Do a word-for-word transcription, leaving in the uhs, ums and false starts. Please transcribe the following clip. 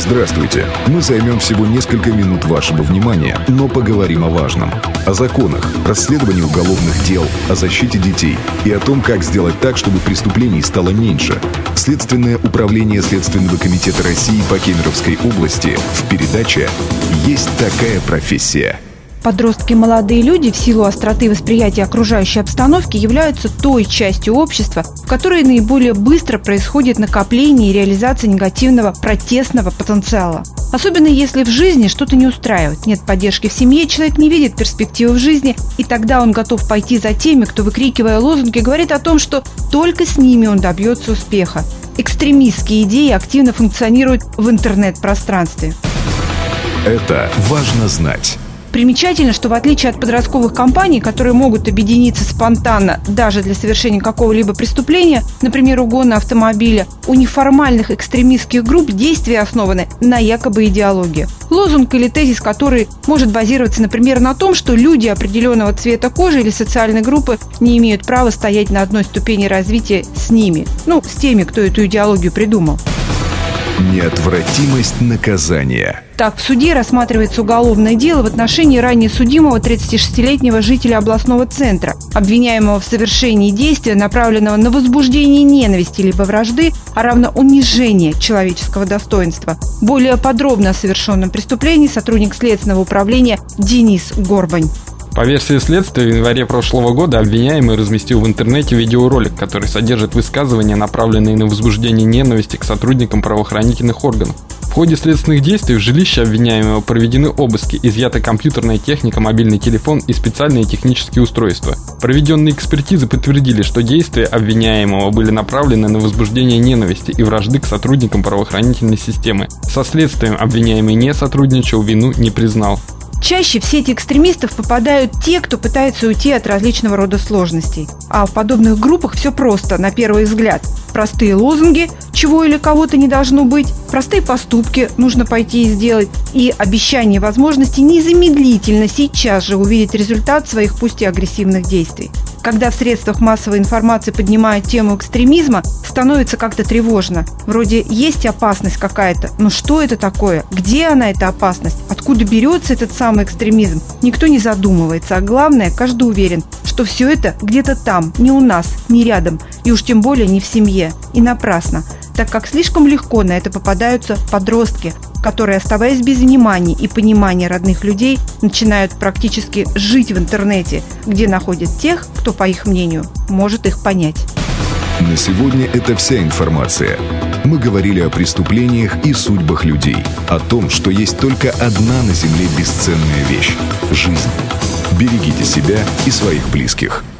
Здравствуйте! Мы займем всего несколько минут вашего внимания, но поговорим о важном. О законах, расследовании уголовных дел, о защите детей и о том, как сделать так, чтобы преступлений стало меньше. Следственное управление Следственного комитета России по Кемеровской области в передаче «Есть такая профессия». Подростки и молодые люди в силу остроты восприятия окружающей обстановки являются той частью общества, в которой наиболее быстро происходит накопление и реализация негативного протестного потенциала. Особенно если в жизни что-то не устраивает, нет поддержки в семье, человек не видит перспективы в жизни, и тогда он готов пойти за теми, кто, выкрикивая лозунги, говорит о том, что только с ними он добьется успеха. Экстремистские идеи активно функционируют в интернет-пространстве. Это важно знать. Примечательно, что в отличие от подростковых компаний, которые могут объединиться спонтанно даже для совершения какого-либо преступления, например, угона автомобиля, у неформальных экстремистских групп действия основаны на якобы идеологии. Лозунг или тезис, который может базироваться, например, на том, что люди определенного цвета кожи или социальной группы не имеют права стоять на одной ступени развития с ними, ну, с теми, кто эту идеологию придумал. Неотвратимость наказания. Так, в суде рассматривается уголовное дело в отношении ранее судимого тридцатишестилетнего жителя областного центра, обвиняемого в совершении действия, направленного на возбуждение ненависти либо вражды, а равно унижение человеческого достоинства. Более подробно о совершенном преступлении сотрудник Следственного управления Денис Горбань. По версии следствия, в январе прошлого года обвиняемый разместил в интернете видеоролик, который содержит высказывания, направленные на возбуждение ненависти к сотрудникам правоохранительных органов. В ходе следственных действий в жилище обвиняемого проведены обыски, изъята компьютерная техника, мобильный телефон и специальные технические устройства. Проведенные экспертизы подтвердили, что действия обвиняемого были направлены на возбуждение ненависти и вражды к сотрудникам правоохранительной системы. Со следствием обвиняемый не сотрудничал, вину не признал. Чаще в сети экстремистов попадают те, кто пытается уйти от различного рода сложностей. А в подобных группах все просто, на первый взгляд. Простые лозунги, чего или кого-то не должно быть, простые поступки, нужно пойти и сделать, и обещание возможности незамедлительно сейчас же увидеть результат своих пусть и агрессивных действий. Когда в средствах массовой информации поднимают тему экстремизма, становится как-то тревожно. Вроде есть опасность какая-то, но что это такое? Где она, эта опасность? Откуда берется этот самый экстремизм? Никто не задумывается, а главное, каждый уверен, что все это где-то там, не у нас, не рядом, и уж тем более не в семье. И напрасно, так как слишком легко на это попадаются подростки, которые, оставаясь без внимания и понимания родных людей, начинают практически жить в интернете, где находят тех, кто, по их мнению, может их понять. На сегодня это вся информация. Мы говорили о преступлениях и судьбах людей, о том, что есть только одна на земле бесценная вещь – жизнь. Берегите себя и своих близких.